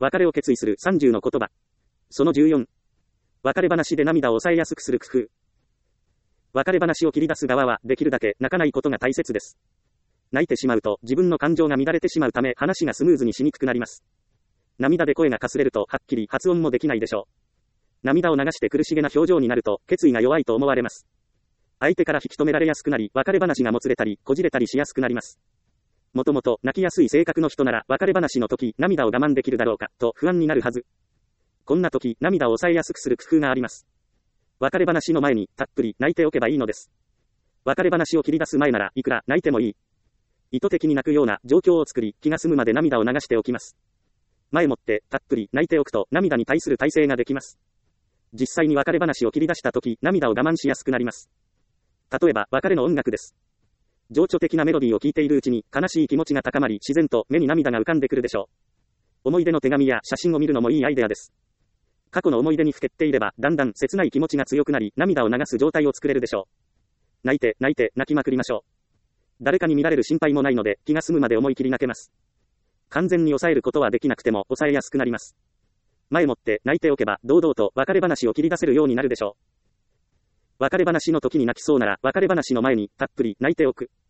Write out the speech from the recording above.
別れを決意する30の言葉。その14。別れ話で涙を抑えやすくする工夫。別れ話を切り出す側は、できるだけ泣かないことが大切です。泣いてしまうと、自分の感情が乱れてしまうため、話がスムーズにしにくくなります。涙で声がかすれると、はっきり発音もできないでしょう。涙を流して苦しげな表情になると、決意が弱いと思われます。相手から引き止められやすくなり、別れ話がもつれたり、こじれたりしやすくなります。もともと、泣きやすい性格の人なら、別れ話の時、涙を我慢できるだろうか、と不安になるはず。こんな時、涙を抑えやすくする工夫があります。別れ話の前に、たっぷり泣いておけばいいのです。別れ話を切り出す前なら、いくら泣いてもいい。意図的に泣くような状況を作り、気が済むまで涙を流しておきます。前もって、たっぷり泣いておくと、涙に対する耐性ができます。実際に別れ話を切り出した時、涙を我慢しやすくなります。例えば、別れの音楽です。情緒的なメロディーを聴いているうちに、悲しい気持ちが高まり、自然と目に涙が浮かんでくるでしょう。思い出の手紙や写真を見るのもいいアイデアです。過去の思い出にふけっていれば、だんだん切ない気持ちが強くなり、涙を流す状態を作れるでしょう。泣いて、泣きまくりましょう。誰かに見られる心配もないので、気が済むまで思い切り泣けます。完全に抑えることはできなくても、抑えやすくなります。前もって泣いておけば、堂々と別れ話を切り出せるようになるでしょう。別れ話の時に泣きそうなら、別れ話の前に、たっぷり泣いておく。